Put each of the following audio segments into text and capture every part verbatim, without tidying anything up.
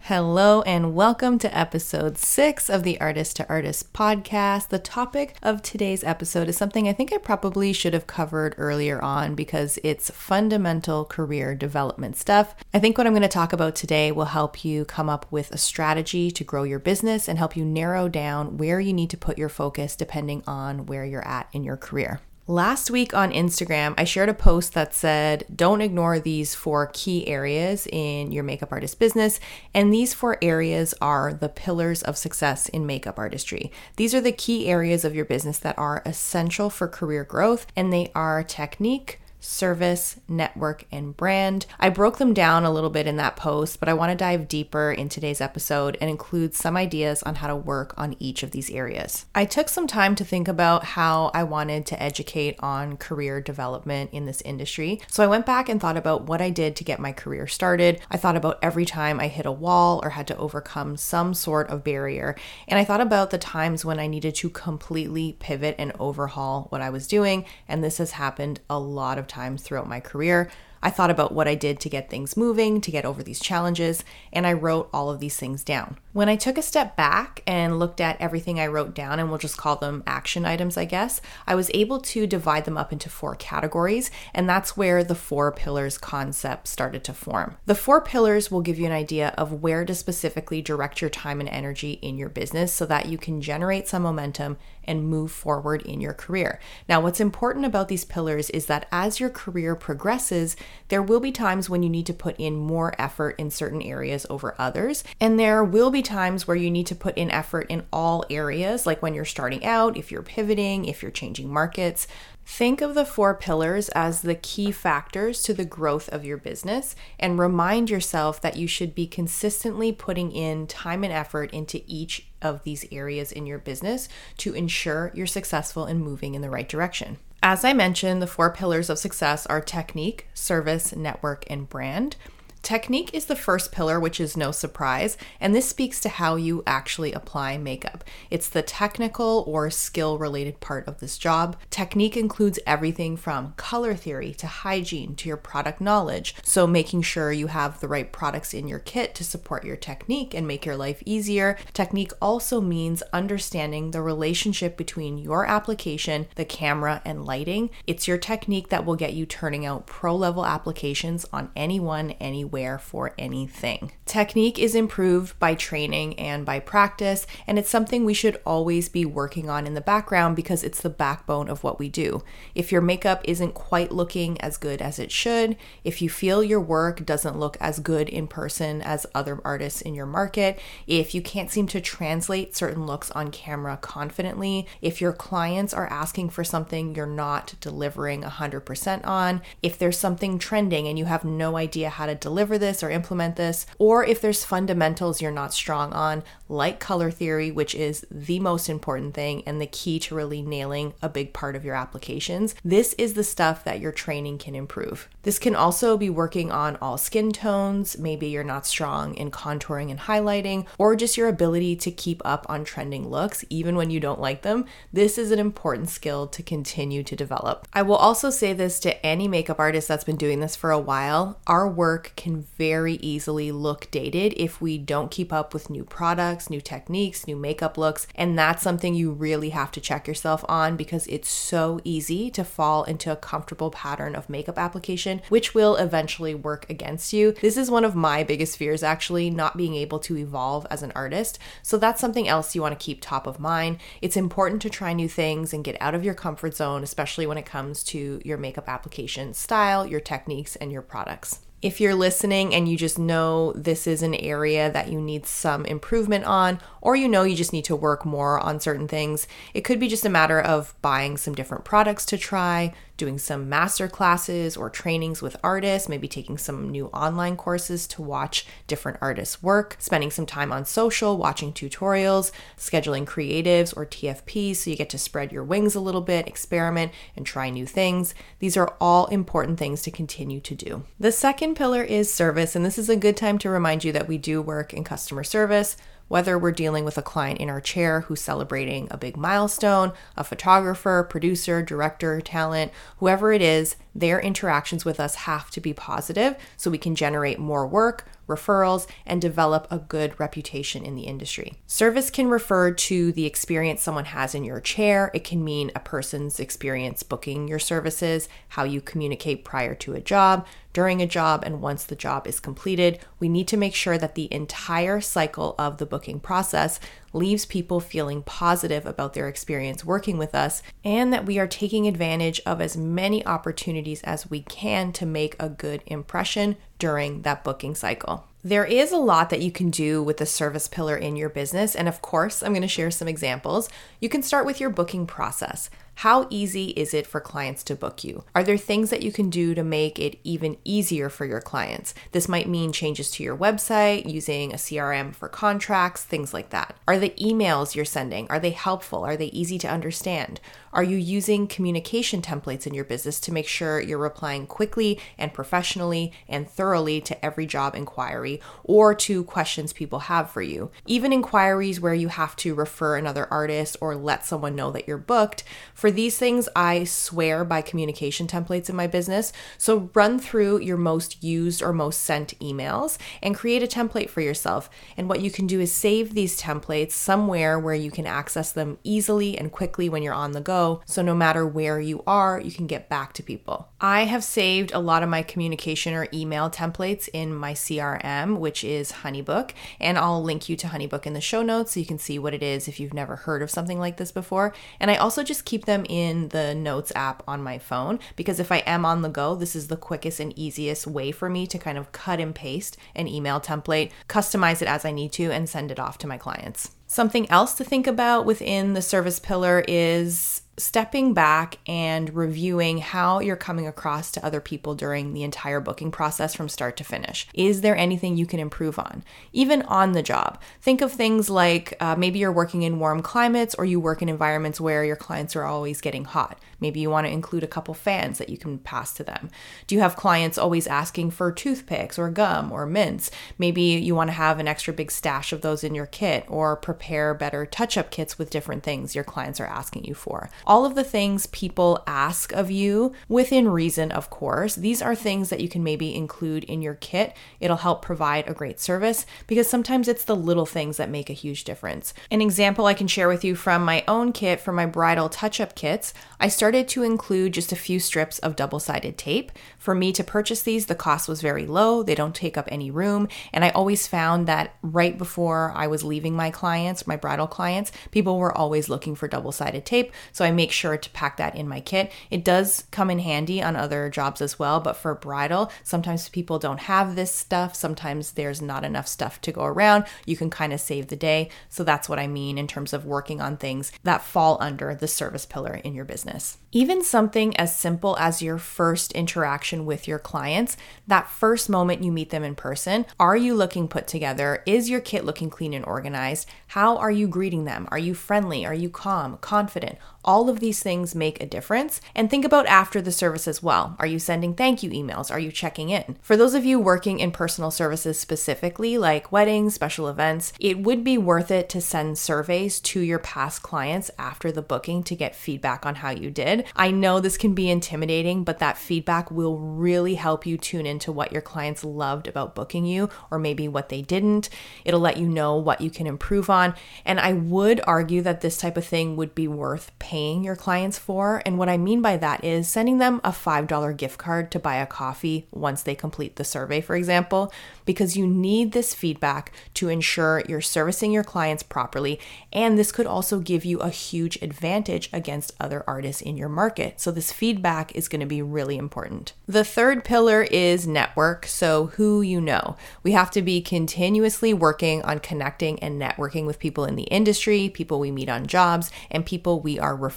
Hello and welcome to episode six of the Artist to Artist podcast. The topic of today's episode is something I think I probably should have covered earlier on because it's fundamental career development stuff. I think what I'm going to talk about today will help you come up with a strategy to grow your business and help you narrow down where you need to put your focus depending on where you're at in your career. Last week on Instagram, I shared a post that said, don't ignore these four key areas in your makeup artist business. And these four areas are the pillars of success in makeup artistry. These are the key areas of your business that are essential for career growth, and they are technique, service, network, and brand. I broke them down a little bit in that post, but I want to dive deeper in today's episode and include some ideas on how to work on each of these areas. I took some time to think about how I wanted to educate on career development in this industry. So I went back and thought about what I did to get my career started. I thought about every time I hit a wall or had to overcome some sort of barrier. And I thought about the times when I needed to completely pivot and overhaul what I was doing. And this has happened a lot of times times throughout my career. I thought about what I did to get things moving, to get over these challenges, and I wrote all of these things down. When I took a step back and looked at everything I wrote down, and we'll just call them action items, I guess, I was able to divide them up into four categories, and that's where the four pillars concept started to form. The four pillars will give you an idea of where to specifically direct your time and energy in your business so that you can generate some momentum and move forward in your career. Now, what's important about these pillars is that as your career progresses, there will be times when you need to put in more effort in certain areas over others. And there will be times where you need to put in effort in all areas, like when you're starting out, if you're pivoting, if you're changing markets. Think of the four pillars as the key factors to the growth of your business and remind yourself that you should be consistently putting in time and effort into each of these areas in your business to ensure you're successful and moving in the right direction. As I mentioned, the four pillars of success are technique, service, network, and brand. Technique is the first pillar, which is no surprise, and this speaks to how you actually apply makeup. It's the technical or skill-related part of this job. Technique includes everything from color theory to hygiene to your product knowledge, so making sure you have the right products in your kit to support your technique and make your life easier. Technique also means understanding the relationship between your application, the camera, and lighting. It's your technique that will get you turning out pro-level applications on anyone, anywhere, for anything. Technique is improved by training and by practice, and it's something we should always be working on in the background because it's the backbone of what we do. If your makeup isn't quite looking as good as it should, if you feel your work doesn't look as good in person as other artists in your market, if you can't seem to translate certain looks on camera confidently, if your clients are asking for something you're not delivering one hundred percent on, if there's something trending and you have no idea how to deliver this or implement this, or if there's fundamentals you're not strong on, like color theory, which is the most important thing and the key to really nailing a big part of your applications, this is the stuff that your training can improve. This can also be working on all skin tones. Maybe you're not strong in contouring and highlighting, or just your ability to keep up on trending looks, even when you don't like them. This is an important skill to continue to develop. I will also say this to any makeup artist that's been doing this for a while. Our work can very easily look dated if we don't keep up with new products, new techniques, new makeup looks, and that's something you really have to check yourself on because it's so easy to fall into a comfortable pattern of makeup application, which will eventually work against you. This is one of my biggest fears, actually, not being able to evolve as an artist. So that's something else you want to keep top of mind. It's important to try new things and get out of your comfort zone, especially when it comes to your makeup application style, your techniques, and your products. If you're listening and you just know this is an area that you need some improvement on, or you know you just need to work more on certain things, it could be just a matter of buying some different products to try, doing some master classes or trainings with artists, maybe taking some new online courses to watch different artists work, spending some time on social, watching tutorials, scheduling creatives or T F Ps so you get to spread your wings a little bit, experiment, and try new things. These are all important things to continue to do. The second pillar is service, and this is a good time to remind you that we do work in customer service. Whether we're dealing with a client in our chair who's celebrating a big milestone, a photographer, producer, director, talent, whoever it is, their interactions with us have to be positive so we can generate more work, referrals, and develop a good reputation in the industry. Service can refer to the experience someone has in your chair. It can mean a person's experience booking your services, how you communicate prior to a job, during a job, and once the job is completed. We need to make sure that the entire cycle of the booking process leaves people feeling positive about their experience working with us, and that we are taking advantage of as many opportunities as we can to make a good impression during that booking cycle. There is a lot that you can do with the service pillar in your business, and of course, I'm going to share some examples. You can start with your booking process. How easy is it for clients to book you? Are there things that you can do to make it even easier for your clients? This might mean changes to your website, using a C R M for contracts, things like that. Are the emails you're sending, are they helpful? Are they easy to understand? Are you using communication templates in your business to make sure you're replying quickly and professionally and thoroughly to every job inquiry or to questions people have for you? Even inquiries where you have to refer another artist or let someone know that you're booked. For these things, I swear by communication templates in my business. So run through your most used or most sent emails and create a template for yourself. And what you can do is save these templates somewhere where you can access them easily and quickly when you're on the go. So no matter where you are, you can get back to people. I have saved a lot of my communication or email templates in my C R M, which is Honeybook, and I'll link you to Honeybook in the show notes so you can see what it is if you've never heard of something like this before. And I also just keep them in the Notes app on my phone because if I am on the go, this is the quickest and easiest way for me to kind of cut and paste an email template, customize it as I need to, and send it off to my clients. Something else to think about within the service pillar is stepping back and reviewing how you're coming across to other people during the entire booking process from start to finish. Is there anything you can improve on? Even on the job, think of things like uh, maybe you're working in warm climates or you work in environments where your clients are always getting hot. Maybe you want to include a couple fans that you can pass to them. Do you have clients always asking for toothpicks or gum or mints? Maybe you want to have an extra big stash of those in your kit or prepare better touch-up kits with different things your clients are asking you for. All of the things people ask of you, within reason, of course, these are things that you can maybe include in your kit. It'll help provide a great service because sometimes it's the little things that make a huge difference. An example I can share with you from my own kit for my bridal touch-up kits, I started to include just a few strips of double-sided tape. For me to purchase these, the cost was very low. They don't take up any room. And I always found that right before I was leaving my clients, my bridal clients, people were always looking for double-sided tape. So I make sure to pack that in my kit. It does come in handy on other jobs as well, but for bridal, sometimes people don't have this stuff. Sometimes there's not enough stuff to go around. You can kind of save the day. So that's what I mean in terms of working on things that fall under the service pillar in your business. Even something as simple as your first interaction with your clients, that first moment you meet them in person, are you looking put together? Is your kit looking clean and organized? How are you greeting them? Are you friendly? Are you calm, confident? All of these things make a difference. And think about after the service as well. Are you sending thank you emails? Are you checking in? For those of you working in personal services specifically, like weddings, special events, it would be worth it to send surveys to your past clients after the booking to get feedback on how you did. I know this can be intimidating, but that feedback will really help you tune into what your clients loved about booking you, or maybe what they didn't. It'll let you know what you can improve on. And I would argue that this type of thing would be worth paying paying your clients for. And what I mean by that is sending them a five dollars gift card to buy a coffee once they complete the survey, for example, because you need this feedback to ensure you're servicing your clients properly. And this could also give you a huge advantage against other artists in your market. So this feedback is going to be really important. The third pillar is network. So who you know. We have to be continuously working on connecting and networking with people in the industry, people we meet on jobs, and people we are referring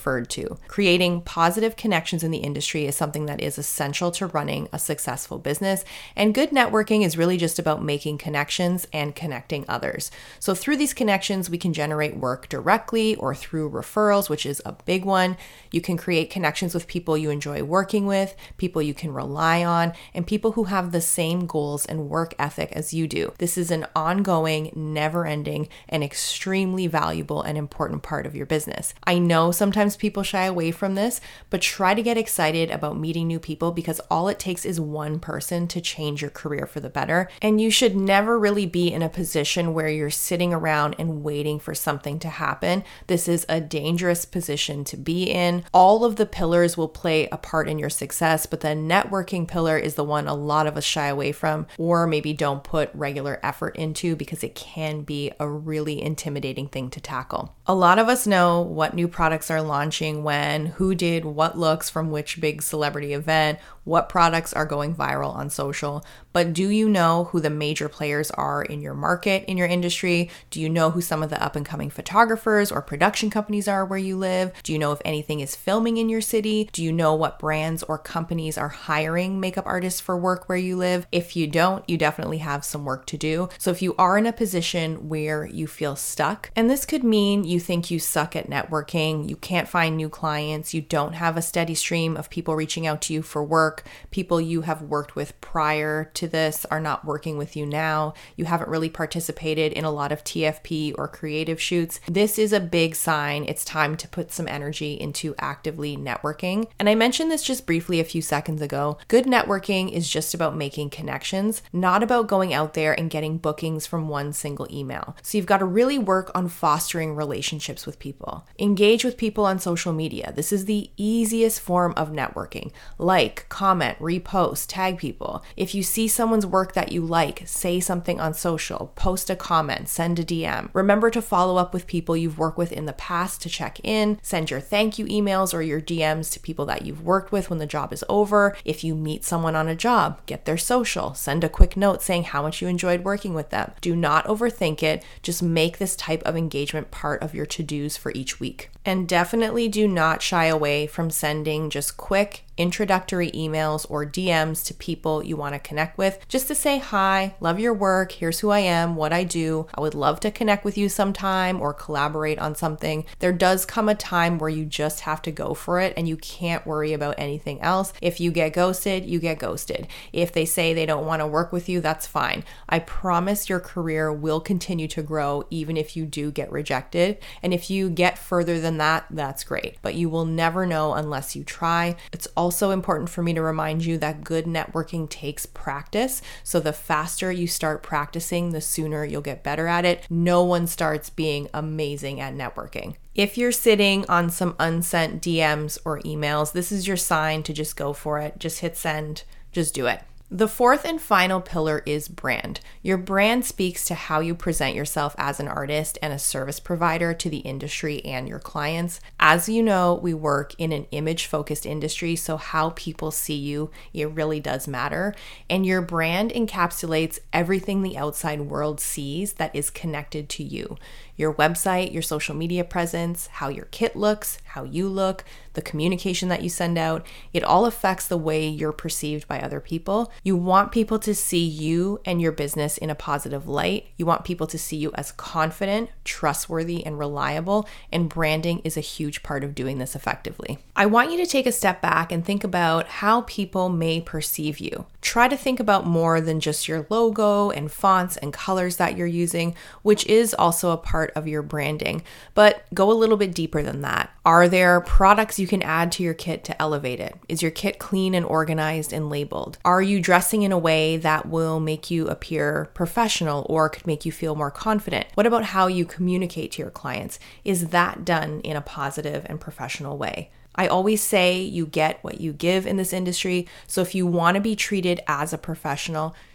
referred to. Creating positive connections in the industry is something that is essential to running a successful business, and good networking is really just about making connections and connecting others. So through these connections, we can generate work directly or through referrals, which is a big one. You can create connections with people you enjoy working with, people you can rely on, and people who have the same goals and work ethic as you do. This is an ongoing, never-ending, and extremely valuable and important part of your business. I know sometimes people shy away from this, but try to get excited about meeting new people because all it takes is one person to change your career for the better. And you should never really be in a position where you're sitting around and waiting for something to happen. This is a dangerous position to be in. All of the pillars will play a part in your success, but the networking pillar is the one a lot of us shy away from or maybe don't put regular effort into because it can be a really intimidating thing to tackle. A lot of us know what new products are launching when, who did what looks from which big celebrity event, what products are going viral on social, but do you know who the major players are in your market, in your industry? Do you know who some of the up and coming photographers or production companies are where you live? Do you know if anything is filming in your city? Do you know what brands or companies are hiring makeup artists for work where you live? If you don't, you definitely have some work to do. So if you are in a position where you feel stuck, and this could mean you think you suck at networking, you can't find new clients, you don't have a steady stream of people reaching out to you for work, people you have worked with prior to this are not working with you now, you haven't really participated in a lot of T F P or creative shoots, this is a big sign it's time to put some energy into actively networking. And I mentioned this just briefly a few seconds ago. Good networking is just about making connections, not about going out there and getting bookings from one single email. So you've got to really work on fostering relationships with people. Engage with people on social media. This is the easiest form of networking. Like, comment, repost, tag people. If you see someone's work that you like, say something on social, post a comment, send a D M. Remember to follow up with people you've worked with in the past to check in, send your thank you emails or your D Ms to people that you've worked with when the job is over. If you meet someone on a job, get their social, send a quick note saying how much you enjoyed working with them. Do not overthink it. Just make this type of engagement part of your to-dos for each week. And definitely do not shy away from sending just quick introductory emails or D Ms to people you want to connect with, just to say, hi, love your work, here's who I am, what I do, I would love to connect with you sometime or collaborate on something. There does come a time where you just have to go for it and you can't worry about anything else. If you get ghosted, you get ghosted. If they say they don't want to work with you, that's fine. I promise your career will continue to grow even if you do get rejected. And if you get further than that, that's great. But you will never know unless you try. It's also Also important for me to remind you that good networking takes practice. So the faster you start practicing, the sooner you'll get better at it. No one starts being amazing at networking. If you're sitting on some unsent D Ms or emails, this is your sign to just go for it. Just hit send, just do it. The fourth and final pillar is brand. Your brand speaks to how you present yourself as an artist and a service provider to the industry and your clients. As you know, we work in an image-focused industry, so how people see you, it really does matter. And your brand encapsulates everything the outside world sees that is connected to you. Your website, your social media presence, how your kit looks, how you look, the communication that you send out, it all affects the way you're perceived by other people. You want people to see you and your business in a positive light. You want people to see you as confident, trustworthy, and reliable, and branding is a huge part of doing this effectively. I want you to take a step back and think about how people may perceive you. Try to think about more than just your logo and fonts and colors that you're using, which is also a part of your branding, but go a little bit deeper than that. Are there products you can add to your kit to elevate it? Is your kit clean and organized and labeled? Are you dressing in a way that will make you appear professional or could make you feel more confident? What about how you communicate to your clients? Is that done in a positive and professional way? I always say you get what you give in this industry. So if you want to be treated as a professional,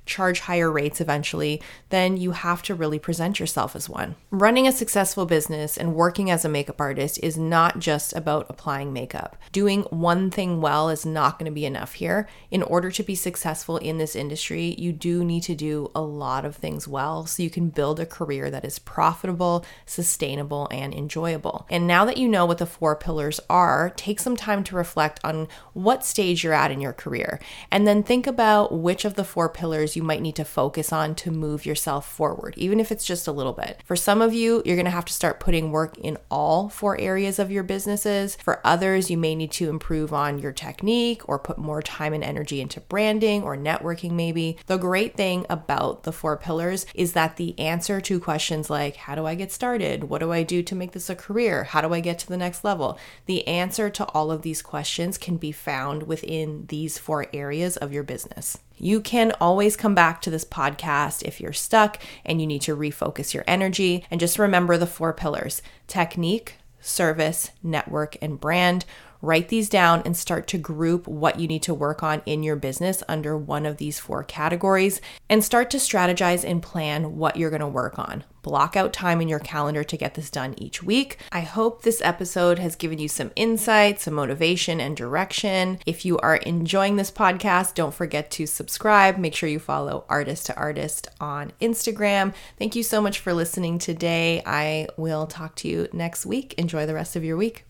charge higher rates eventually, then you have to really present yourself as one. Running a successful business and working as a makeup artist is not just about applying makeup. Doing one thing well is not going to be enough here. In order to be successful in this industry, you do need to do a lot of things well so you can build a career that is profitable, sustainable, and enjoyable. And now that you know what the four pillars are, take some time to reflect on what stage you're at in your career, and then think about which of the four pillars you might need to focus on to move yourself forward, even if it's just a little bit. For some of you, you're going to have to start putting work in all four areas of your businesses. For others, you may need to improve on your technique or put more time and energy into branding or networking maybe. The great thing about the four pillars is that the answer to questions like, how do I get started? What do I do to make this a career? How do I get to the next level? The answer to all of these questions can be found within these four areas of your business. You can always come back to this podcast if you're stuck and you need to refocus your energy. And just remember the four pillars: technique, service, network, and brand. Write these down and start to group what you need to work on in your business under one of these four categories, and start to strategize and plan what you're going to work on. Block out time in your calendar to get this done each week. I hope this episode has given you some insight, some motivation, and direction. If you are enjoying this podcast, don't forget to subscribe. Make sure you follow Artist to Artist on Instagram. Thank you so much for listening today. I will talk to you next week. Enjoy the rest of your week.